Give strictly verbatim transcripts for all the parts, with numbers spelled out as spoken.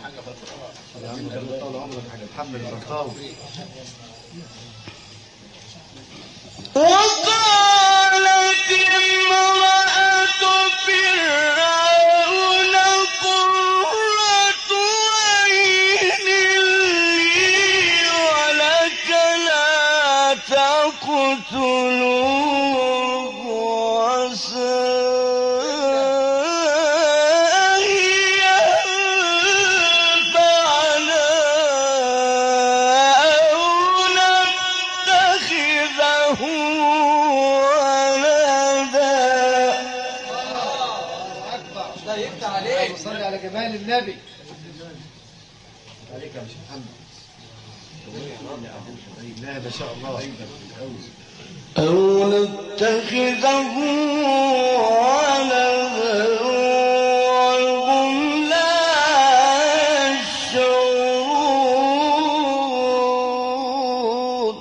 يا عم طول عمرك حاجه محمد الزرقاوي. وقالت امرأة فرعون قرة عين لي ولك لا تقتلوه عسى أن ينفعنا أو نتخذه ولدا. الله يفتح عليك. صلي على جمال النبي. عليك يا مش محمد. لا ما شاء الله. أو نتخذه ولدا وهم لا يشعرون.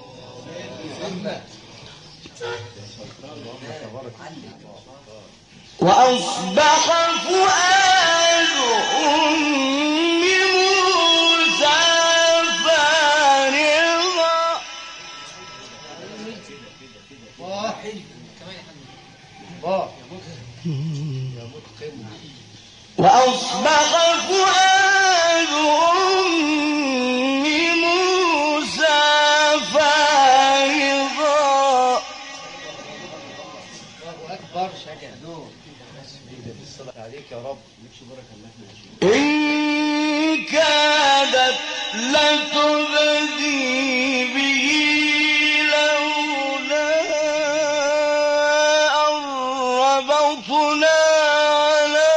وأصبح فؤاد أم موسى فارغا. وأصبح فؤاد أم موسى فارغا. الله اكبر. شجع نور. عليك يا رب. إن كادت لتبدي به لولا أن ربطنا على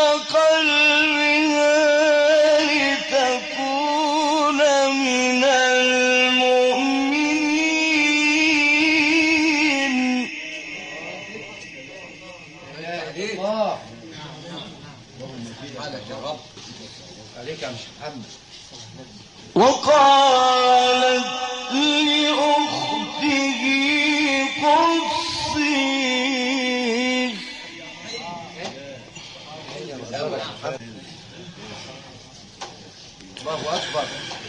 قلبها لتكون من المؤمنين. الله عليك يا مش محمد. وقالت لأخته قصيه. الله اكبر.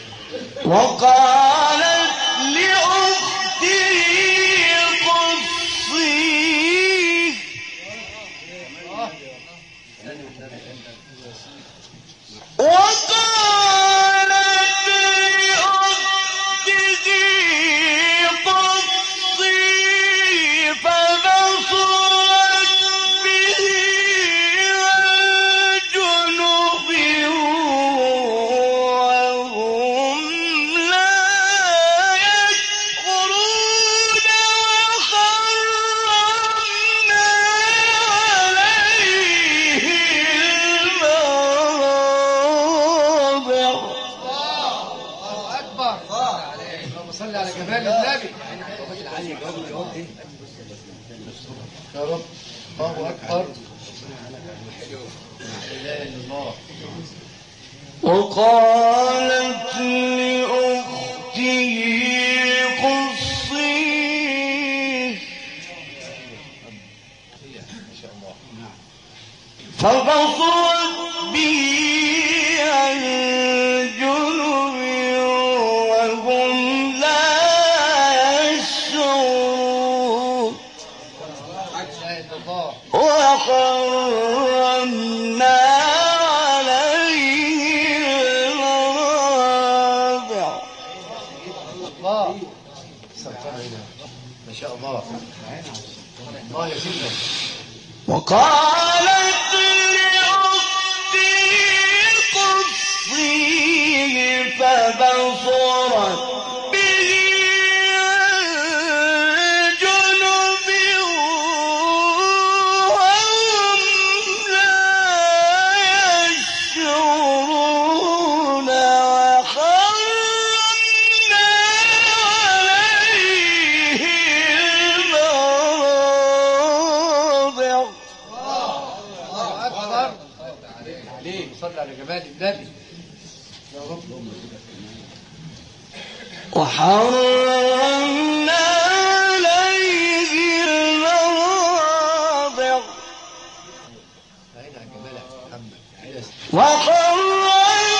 وقالت لأخته قصيه. وقالت لأخته قصيه فبصرت به عن جنب وهم لا يشعرون. وحرمنا عليه المراضع. الله اكبر. اللهم صل على جمال النبي. يا رب. الله اكبر. لا اله الا الله. وقالت لأخته قصيه فبصرت به عن جنب وهم لا يشعرون. لا اله الا الله. وحرمنا عليه المراضع. الله. ما شاء الله. الله يا سيدنا. وقالت لأخته قصيه فبصرت به عن جنب وهم لا يشعرون. وحرمنا عليه المراضع. الله اكبر. عليه. صلي على جمال النبي. يا رب. وحرمنا عليه المراضع. عين على جمالك يا محمد. وحرمنا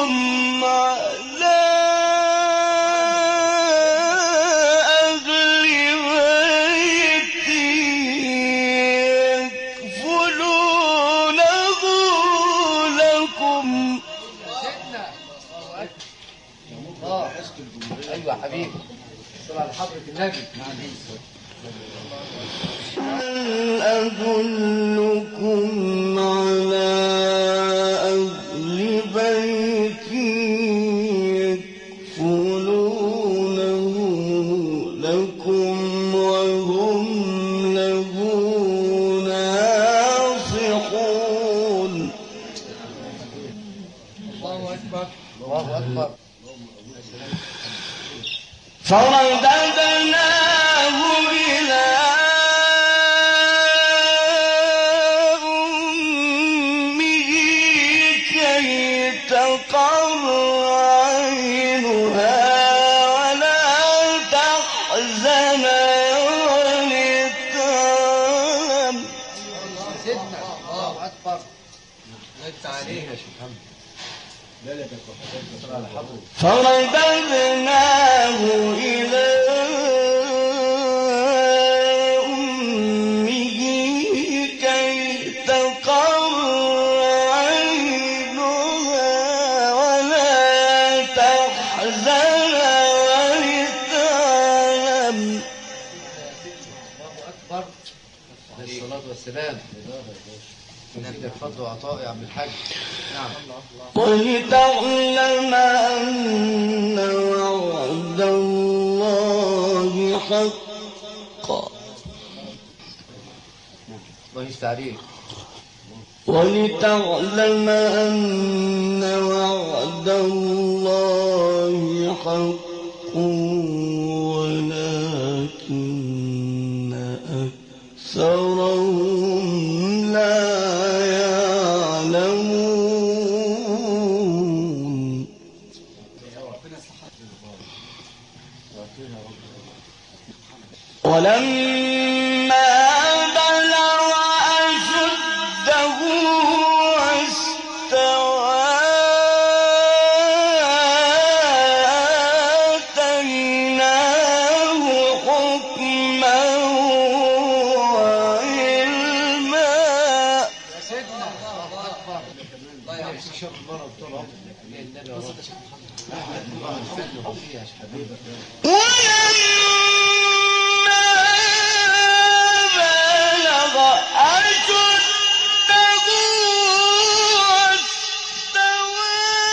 على أهل بيتي يكفلونه لكم. سيدنا الله. ايوه يا حبيبي، صل على حضرة النبي. هل أدلكم على أهل بيت يكفلونه لكم وهم له ناصحون. الله اكبر الله اكبر. فرددناه إلى أمه كي تقر عينها ولا تحزن ولتعلم. سيدنا الله اكبر. انت عليه يا شيخ محمد. لا لا صل على حضرة. فرددناه إلى أمه كي تقر عينها ولا تحزن ولتعلم. الله اكبر. عليه الصلاة والسلام. نزيد الفضل وعطاء يا عبد الحاج. نعم. ولتعلم أن وعد الله حق. الله يفتح عليك. ولتعلم أن وعد الله حق ولكن أكثرهم لا يعلمون. ولما بلغ أشده واستوى آتيناه حكما وعلما. يا سيدنا الله اكبر. الله يعافيك شر المرض طول عمرك. يا النبي يا رب. الله الفن وفيها يا حبيبي. ولما بلغ أشده واستوى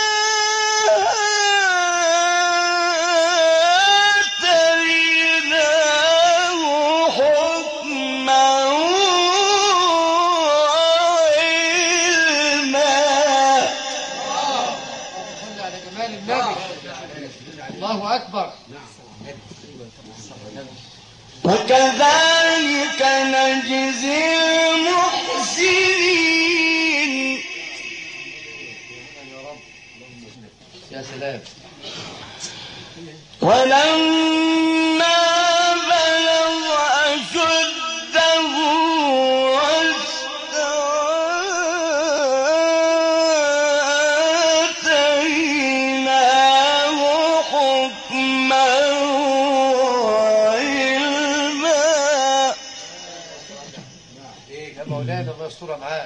آتيناه حكما وعلما. صل على جمال النبي. الله اكبر. وكذلك نجزي المحسنين. يا سلام. ولما بلغ أشده واستوى آتيناه حكما وعلما. يا مولانا الله يسترها معاك.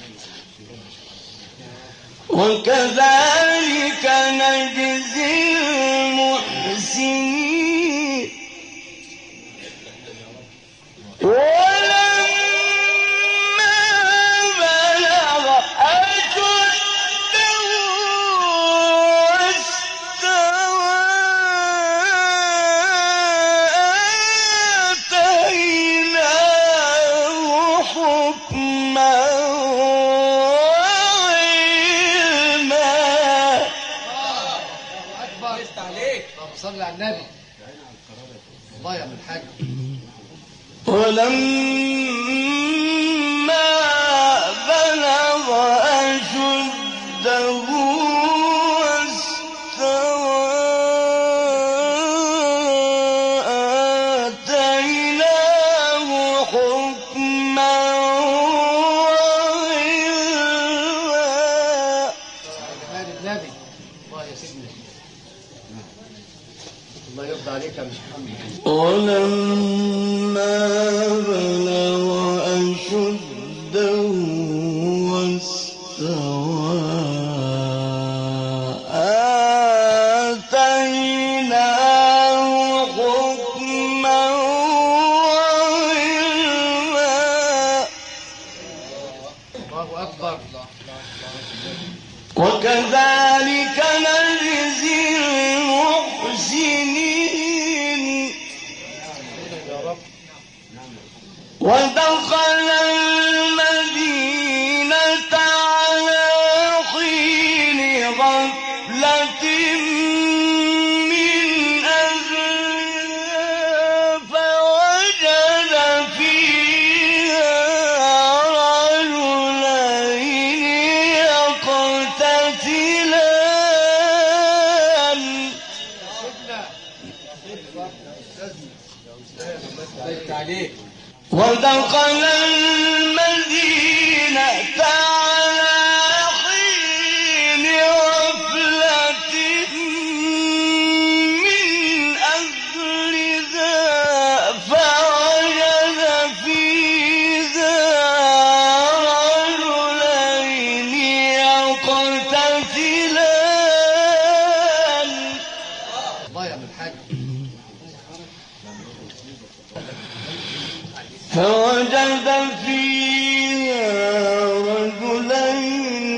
وكذلك نجزي المحسنين. ولما بلغ أشده واستوى آتيناه حكما وعلما. اكبر. يفتح عليك. اللهم صل على النبي. الله يا ابن الحاج. ولما بلغ أشده واستوى آتيناه حكما وعلما. جمال النبي. الله يا سيدنا. الله يرضى عليك يا مش محمد. ولما بلغ أشده واستوى آتيناه حكما وعلما. الله أكبر. وكذلك نجزي المحسنين. ودخل المدينة على حين غفلة من أهلها فوجد فيها رجلين يقتتلان. ودخل المدينة على حين غفلة من أهلها فوجد فيها رجلين يقتتلان. الله يا ابن الحاج. فوجد فيها رجلين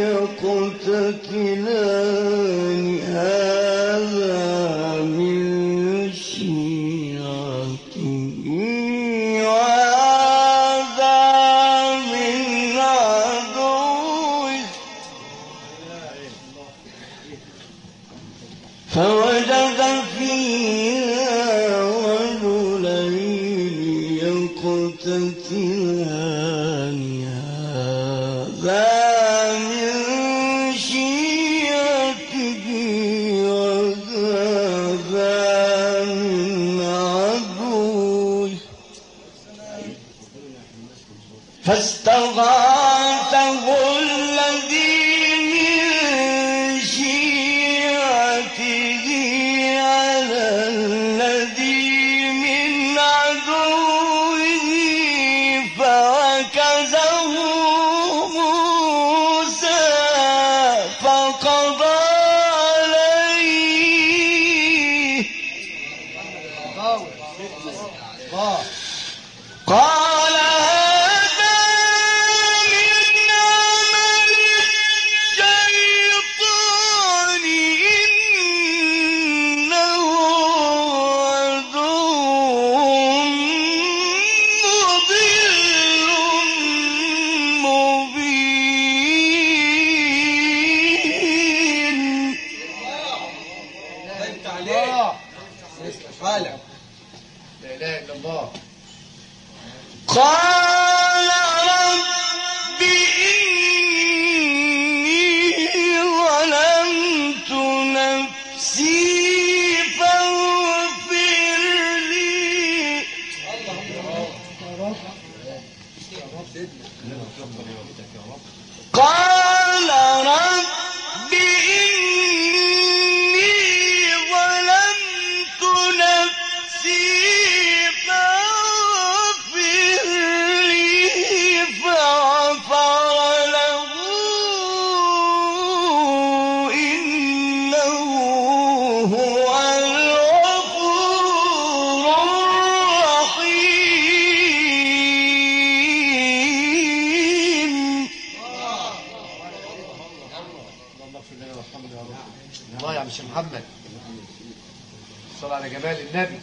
يقتتلان هذا من شيعته وهذا من عدوه. فوجد فيها رجلين يقتتلان هذا من شيعته وهذا من عدوه. فاستغاثه الذي من شيعته على الذي من عدوه فوكزه موسى فقضى عليه. قال هذا من عمل الشيطان إنه عدو مضل مبين. انت عليه. حالك. لا اله الا الله. قال رب إني ظلمت نفسي فاغفر لي. قال رب إني ظلمت نفسي فاغفر لي فغفر له إنه هو الغفور الرحيم. اللهم اغفر لنا وارحمنا يا رب. الله يا مش محمد. صل على جمال النبي.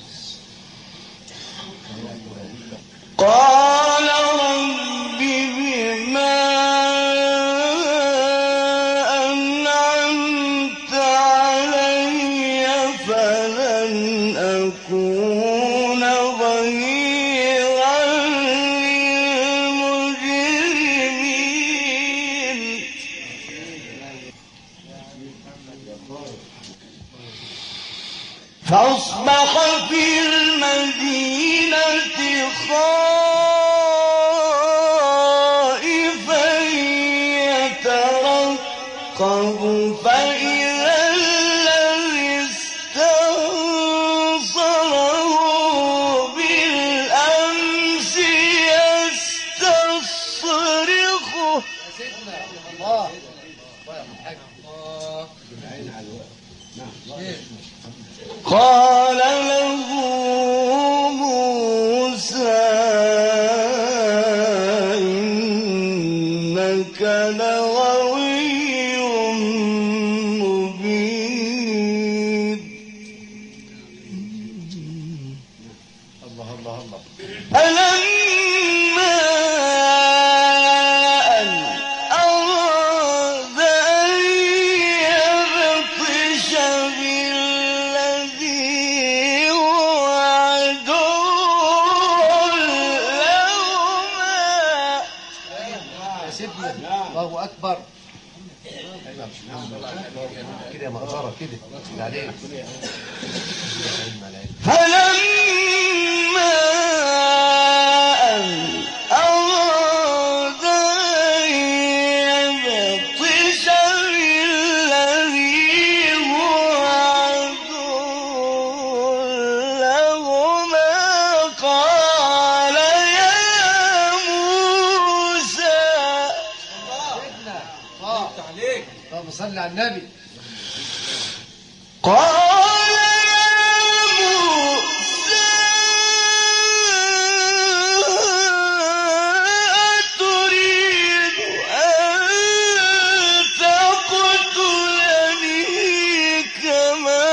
قال رب بما أنعمت علي فلن أكون ظهيرا للمجرمين. فأصبح في المدينة خائفا يترقب فإذا قال له موسى إنك لغوي مبين. الله الله الله. فلما أن أراد أن يبطش بالذي هو عدو لهما. يا سيدنا الله أكبر. كده يا مقدرة كده عليك. فلما أن أراد أن يبطش بالذي هو عدو لهما قال يا موسى. اللهم صل على النبي. قال يا موسى أتريد أن تقتلني كما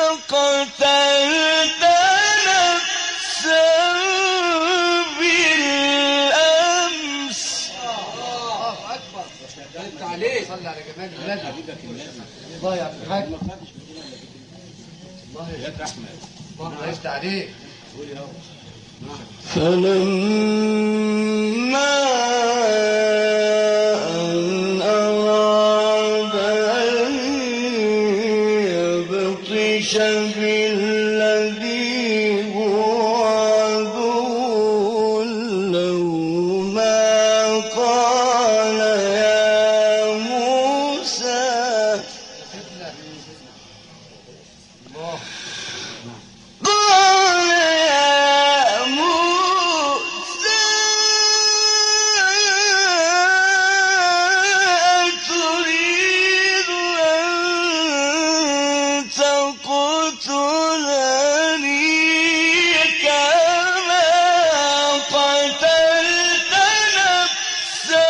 قتلت نفسا بالأمس. الله أكبر. انت عليه. صل على جمال النبي. الله يا عبد الحاج. الله يفتح احمد. الله يفتح عليك. فلما أن أراد أن يبطش بالذي هو عدو لهما قال يا موسى. الله. قال يا موسى أتريد أن تقتلني كما قتلت نفسا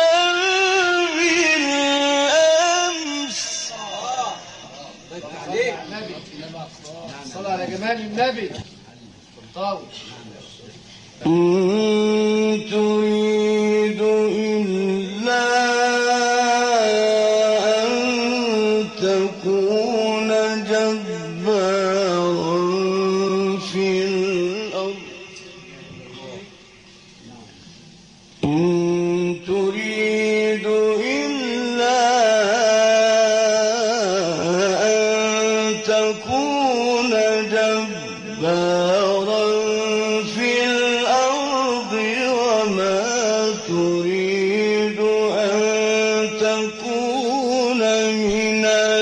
بالأمس. عليك النبي. صل على جمال النبي. طاوي. إن تريد إلا أن تكون جبارا في الأرض. إن تريد إلا أن تكون جبارا في الأرض وما تريد أن تكون من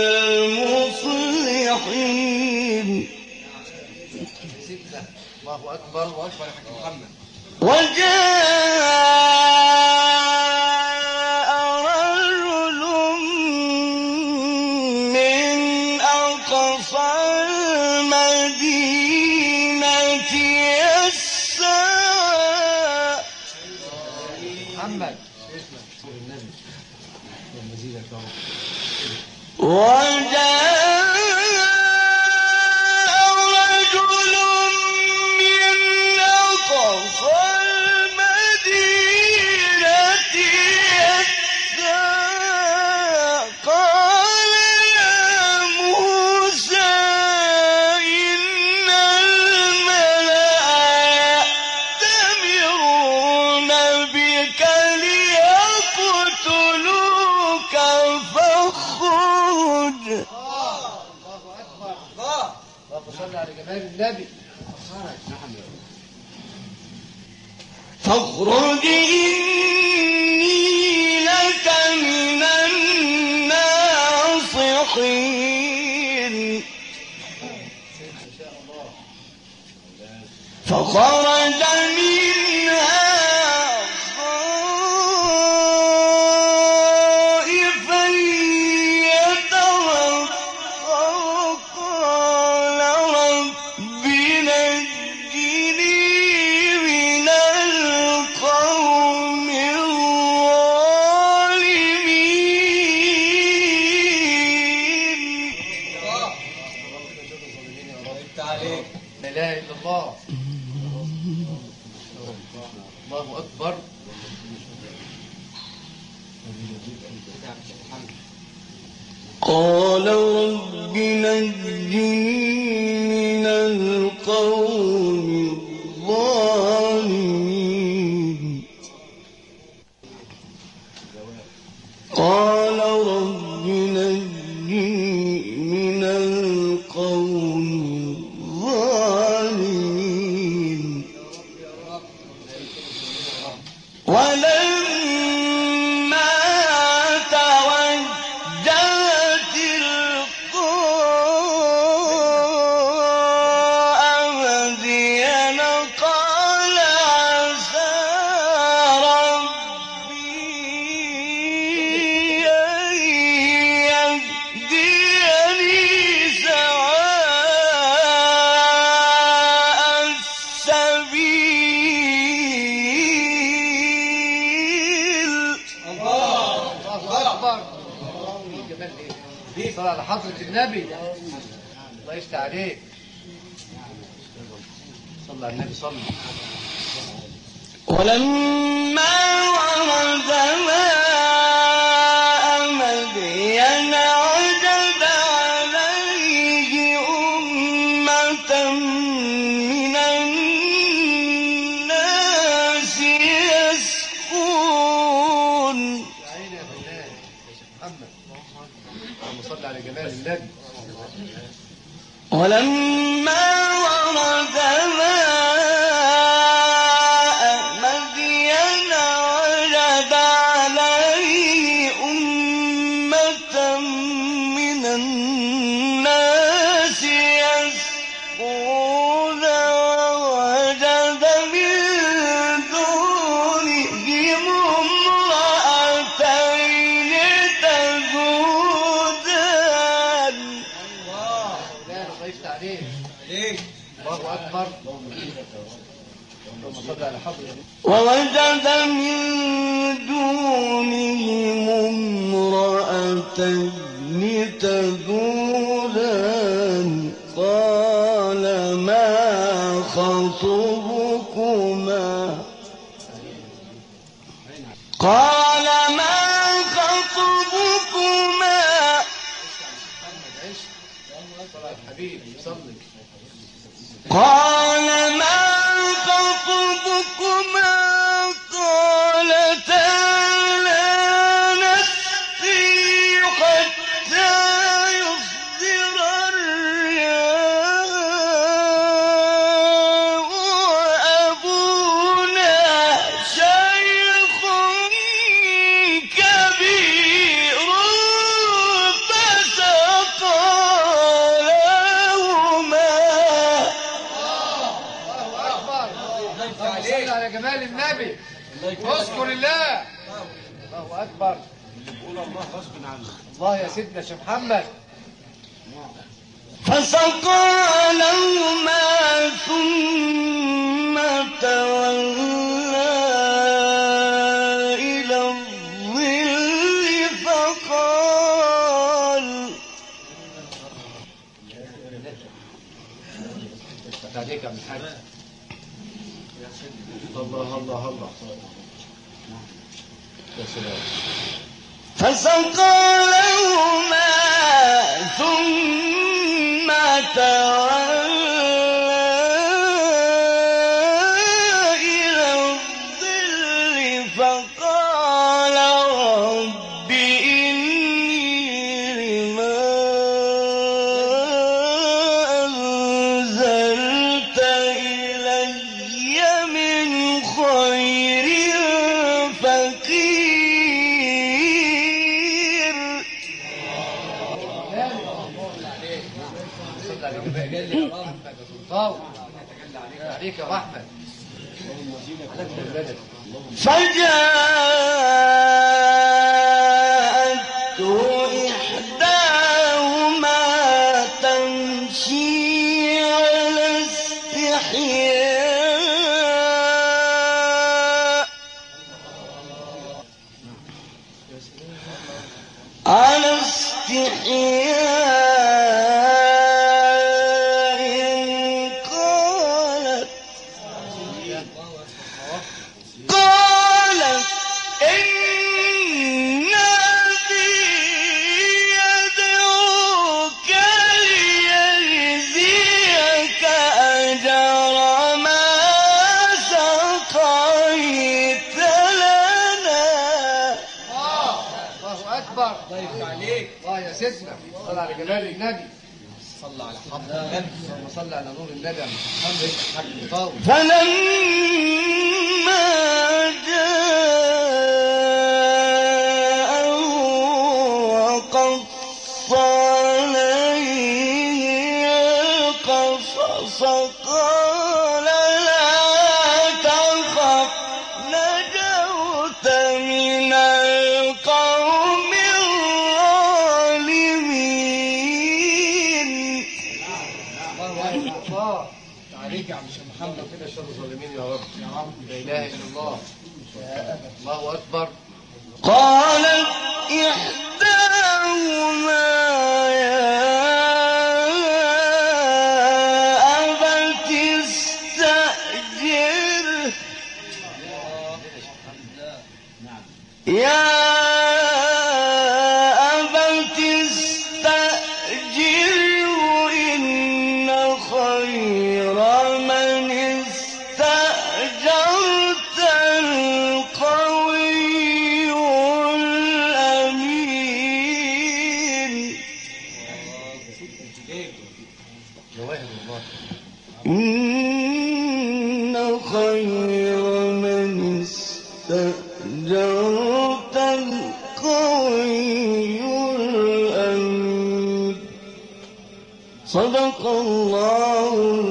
المصلحين. سيدنا الله أكبر وأكبر يا حاج محمد. وجاء رجل من أقصى المدينة يسعى. محمد. شكر النبي. اللهم زيدك يا رب. وجاء رجل من أقصى المدينة يسعى قال يا موسى إن الملأ يأتمرون بك ليقتلوك فاخرج. الله أكبر. الله. اللهم صل على جمال النبي. فاخرج إني لك من الناصحين. فخرج منها خائفا يترقب عليك. لا اله الا الله. الله اكبر. قال رب نجني من القوم الظالمين. قال رب نجني من القوم الظالمين. ولما توجه تلقاء مدين قال عسى ربي أن يهديني سواء السبيل. الله اكبر. جمال ايه؟ دي صلاه على حضره النبي. الله يفتح عليك. صلى على النبي صلى. ولما ورد ماء مدين وجد عليه أمة من الناس يسقون. يا عيني يا فنان يا شيخ محمد. اللهم صل على جمال النبي. ولما ورد ماء مدين وجد عليه أمة من الناس يسقون ووجد من دونهم امرأتين تذودان. الله يفتح عليك. الله اكبر. اللهم صل على حضره. ووجد من دونهم امرأتين تذودان قال ما خطبكما قال ما خطبكما صلى على الحبيب صلي. قال ما خطبكما قالتا لا نسقي حتى يصدر الرياء وأبونا شيخ كبير فسقى لهما. صل على جمال النبي. اذكر الله. الله اكبر. الله غصب عنه. الله يا سيدنا شيخ محمد. فسقى لهما ثم تولى إلى الظل فقال فتح عليك يا عم الحاج. الله الله الله. يا سلام. فسقى لهما ثم تولى إلى الظل فقال رب إني لما أنزلت إلي من خير فقير. صل على جمال النبي. محمد يا سلطان. عليك يا احمد. فجاءته إحداهما تمشي على استحياء على استحياء سيدنا صل على جلال النبي صل على حضرة النبي اللهم صل على نور النبي يا محمد حاج مطاوي. فلما جاء وقص عليه القصص قال لا تخف نجوت من القوم الظالمين. الله عليك يا عم محمد كده شر الظالمين يا رب يا رب لا اله الا الله. الله اكبر. قالت إحداهما يا أبت استأجره يا أبت استأجره إن خير من استأجرت القوي الأمين. جواهر الله. إن خير من استأجرت القوي الأمين. صدق الله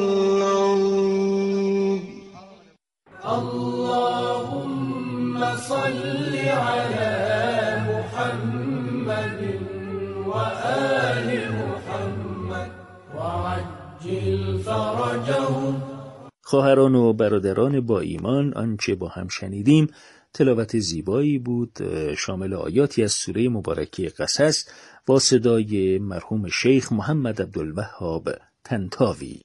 العظيم. اللهم صل على محمد وآل محمد وعجل فرجهم. خواهران و برادران با ایمان، آنچه با هم شنیدیم تلاوت زیبایی بود شامل آیاتی از سوره مبارکه قصص با صدای مرحوم شیخ محمد عبدالوهاب طنطاوی.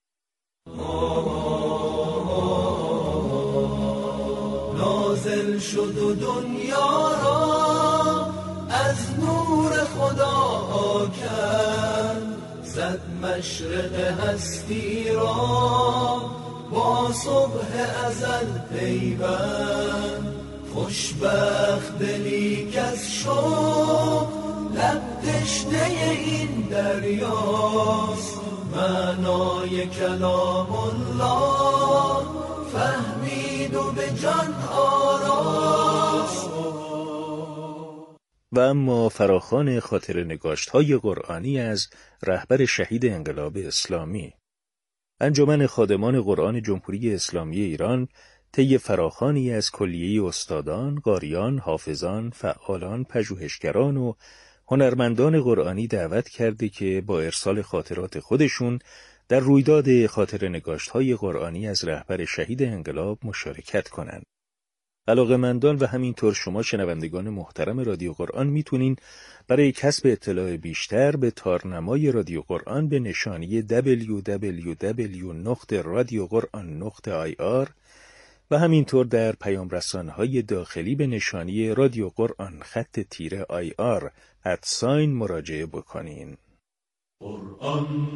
نازل شد و دنیا را از نور خدا کرد، زد مشرق هستی را با صبح ازل پیوند. خوشبخت دلی کز شوق لب تشنه این دریاست، معنای کلام الله فهمید و به جان آراست. و اما فراخوان خاطر نگاشت‌های قرآنی از رهبر شهید انقلاب اسلامی. انجمن خادمان قرآن جمهوری اسلامی ایران طی فراخوانی از کلیه استادان، قاریان، حافظان، فعالان، پژوهشگران و هنرمندان قرآنی دعوت کرده که با ارسال خاطرات خودشون در رویداد خاطر نگاشت‌های قرآنی از رهبر شهید انقلاب مشارکت کنند. علاقه‌مندان و همینطور شما شنوندگان محترم رادیو قرآن میتونین برای کسب اطلاع بیشتر به تارنمای رادیو قرآن به نشانی دبلیو دبلیو دبلیو نقطه رادیو قرآن نقطه آی آر و همینطور در پیام رسانه‌های داخلی به نشانی رادیو قرآن خط تیره آی آر ادساین مراجعه بکنین. قرآن